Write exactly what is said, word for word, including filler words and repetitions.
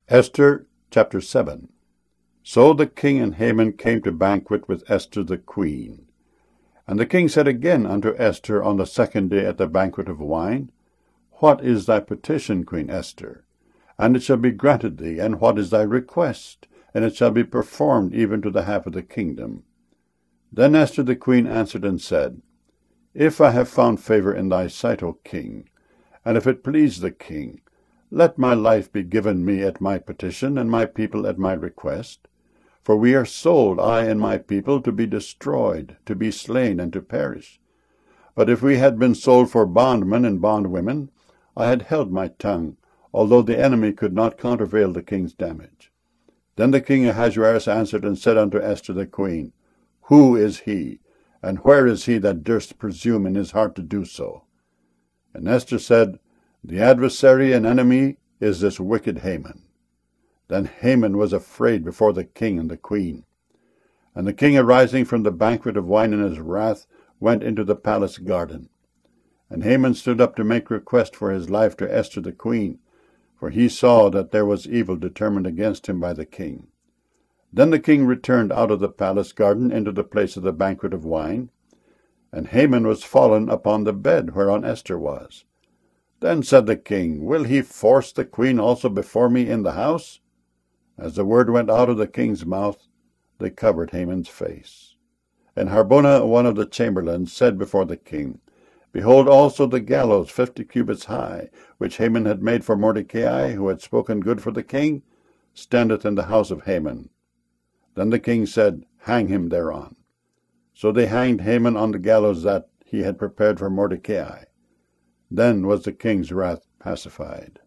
Esther chapter seven. So the king and Haman came to banquet with Esther the queen. And the king said again unto Esther on the second day at the banquet of wine, What is thy petition, Queen Esther? And it shall be granted thee. And what is thy request? And it shall be performed even to the half of the kingdom. Then Esther the queen answered and said, If I have found favour in thy sight, O king, and if it please the king, let my life be given me at my petition, and my people at my request. For we are sold, I and my people, to be destroyed, to be slain, and to perish. But if we had been sold for bondmen and bondwomen, I had held my tongue, although the enemy could not countervail the king's damage. Then the king Ahasuerus answered and said unto Esther the queen, Who is he, and where is he that durst presume in his heart to do so? And Esther said, The adversary and enemy is this wicked Haman. Then Haman was afraid before the king and the queen. And the king, arising from the banquet of wine in his wrath, went into the palace garden. And Haman stood up to make request for his life to Esther the queen, for he saw that there was evil determined against him by the king. Then the king returned out of the palace garden into the place of the banquet of wine, and Haman was fallen upon the bed whereon Esther was. Then said the king, Will he force the queen also before me in the house? As the word went out of the king's mouth, they covered Haman's face. And Harbona, one of the chamberlains, said before the king, Behold also the gallows fifty cubits high, which Haman had made for Mordecai, who had spoken good for the king, standeth in the house of Haman. Then the king said, Hang him thereon. So they hanged Haman on the gallows that he had prepared for Mordecai. Then was the king's wrath pacified.